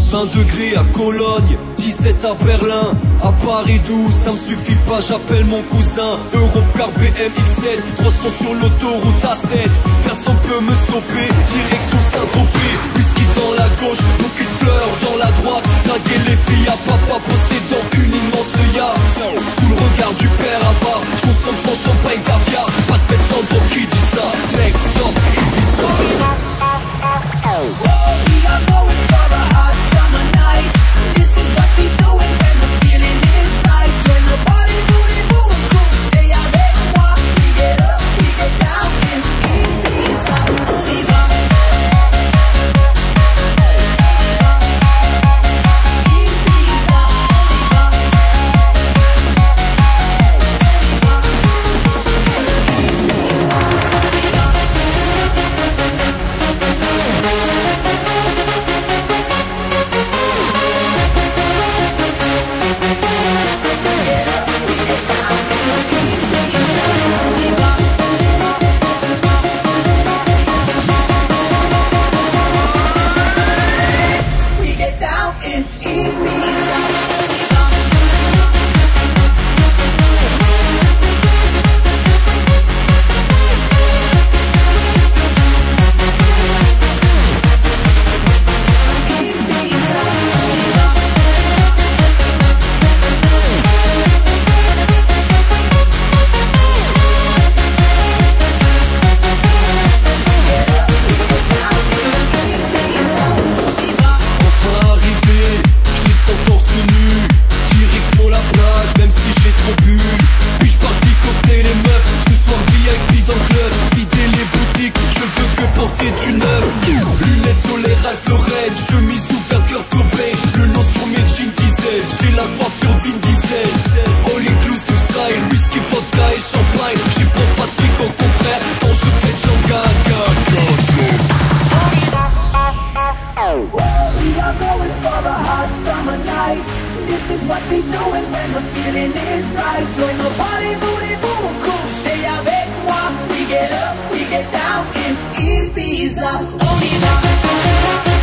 20 degrés à Cologne, 17 à Berlin. À Paris 12, ça me suffit pas, j'appelle mon cousin. Eurocar BMX7, 300 sur l'autoroute A7. Personne peut me stopper, direction Saint-Tropez. Whisky dans la gauche, bouquet de fleurs dans la droite. Draguer les filles à papa possédant une immense yacht. Sous le regard du père avare, j'consomme son champagne caviar. Pas de fête sans drop qui dit ça, next stop, Ibiza. We are going for a hot summer night. This is what we doing when the feeling is right. Join the party, booty, boom, boom. Say avec moi. We get up, we get down in Ibiza. Ibiza. Lunettes solaires Ralph Lauren, chemise ouverte Kurt Cobain. Le nom sur mes jeans diesel, j'ai la coiffure Vin Diesel. All inclusive style, whisky, vodka et champagne. J'y pense pas de fric, au contraire, quand je fais Django. We are going for a hot summer night. This is what we doing when the feeling is right. Join the party, booty, boom, cool. Say avec moi. We get up, we get down in Ibiza. Ibiza.